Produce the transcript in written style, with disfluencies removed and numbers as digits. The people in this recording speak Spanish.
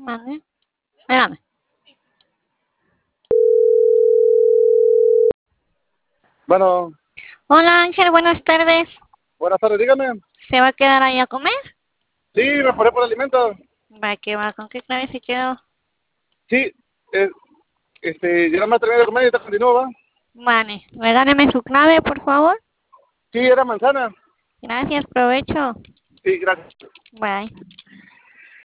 Mande. Espérame. Bueno, Hola Ángel, buenas tardes. buenas tardes, dígame. ¿Se va a quedar ahí a comer? Sí, me paré por alimentos. Va, que va, ¿con qué clave se quedó? Sí, eh, ya me terminé de comer y ahorita continúo, ¿va? Vale, regáleme su clave, por favor. Sí, era manzana. Gracias, provecho. Sí, gracias. Bye.